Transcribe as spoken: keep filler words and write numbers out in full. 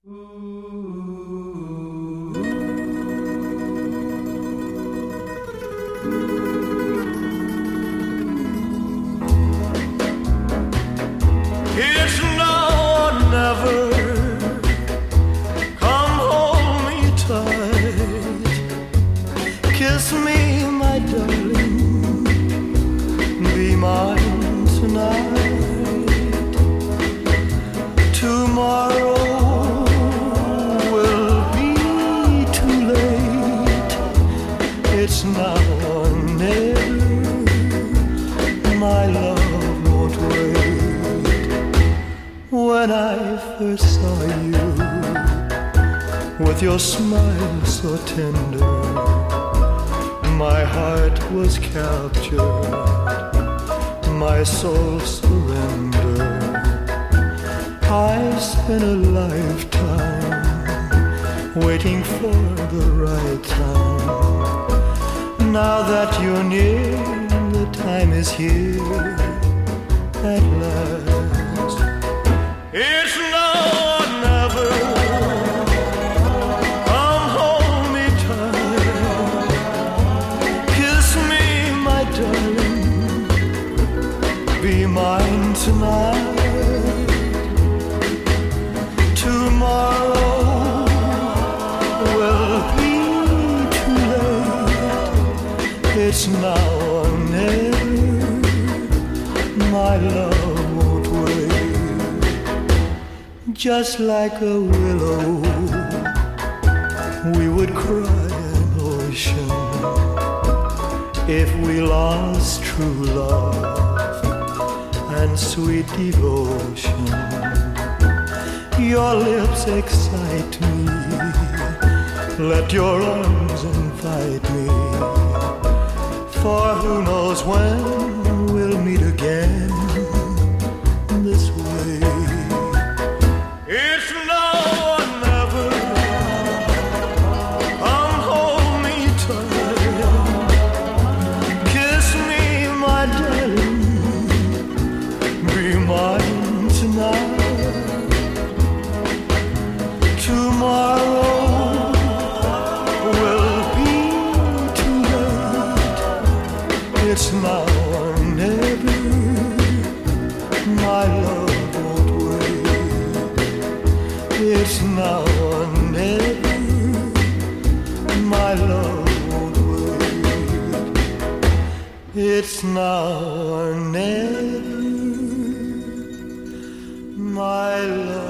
It's now or never. Come hold me tight. Kiss me, my darling. Be mine tonight. Tomorrow will be too late. It's now or never. My love won't wait. When I first saw you, with your smile so tender, my heart was captured, my soul surrendered. I spent a lifetime waiting for the right time. Now that you're near, the time is here at last. It's now or never. Come hold me tight. Kiss me, my darling. Be mine tonight. Tomorrow will be too late. It's now or never. My love won't wait. Just like a willow, we would cry an ocean if we lost true love and sweet devotion. Your lips excite me. Let your arms invite me. For who knows when we'll meet again this way. It's now or never. Come hold me tight. Kiss me, my darling. Be mine tonight. Tomorrow will be too late. It's now or never. My love won't wait. It's now or never. My love won't wait. It's now or never. My love.